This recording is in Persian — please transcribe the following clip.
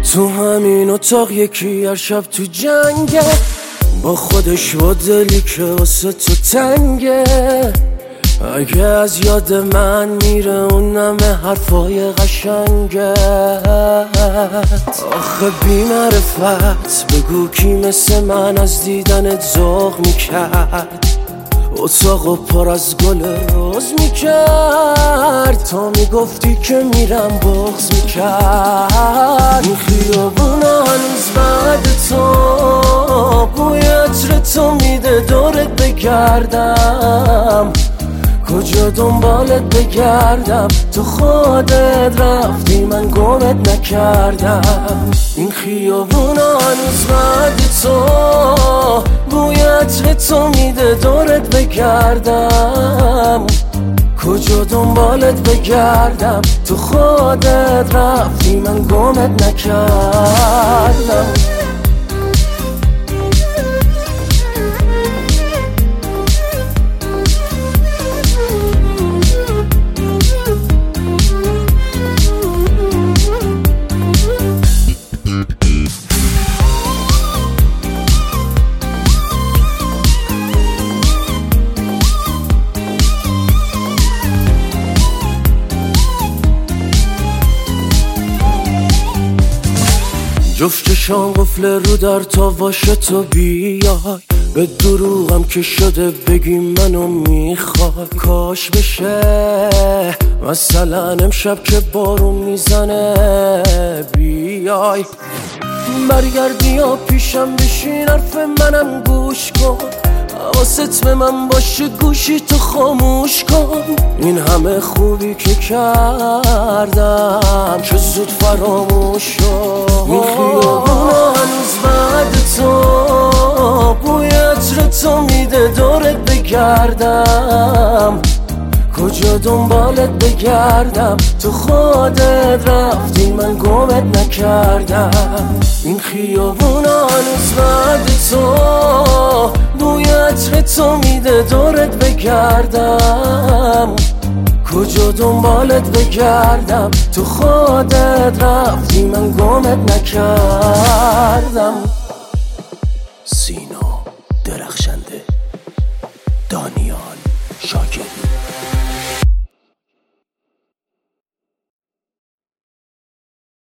تو همین اتاق یکی هر شب تو جنگه، با خودش و دلی که واسه تو تنگه. اگه از یاد من میره اون نمه حرفای قشنگه. آخه بی معرفت بگو کی مثل من از دیدنت ذوق میکرد، اتاقو پر از گل روز میکرد. تا میگفتی که میرم بغض میکرد. این خیابونا هنوز بعد تو بوی عطر تو میده دورت بگردم. کجا دنبالت بگردم، تو خودت رفتی من گمت نکردم. این خیابونا هنوز بعد تو بوی عطر تو میده دورت بگردم. کجا دنبالت بگردم، تو خودت رفتی من گمت نکردم. جفت چشام قفل رو در تا باشه تو بیای. به دروغم که شده بگی منو میخوای. کاش بشه مثلا امشب که بارون میزنه بیای. برگردی یا پیشم بشین حرف منم گوش کن. حواست به من باشه گوشی تو خاموش کن. این همه خوبی که کردم چه زود فراموش شد. این خیابونا هنوز بعد تو بوی عطر تو میده دورت بگردم. کجا دنبالت بگردم، تو خودت رفتی من گمت نکردم. این خیابونا هنوز بعد تو بوی عطر تو میده دورت بگردم. کجا دنبالت بگردم، تو خودت رفتی من گمت نکردم. سینا درخشنده، دانیال شاکر.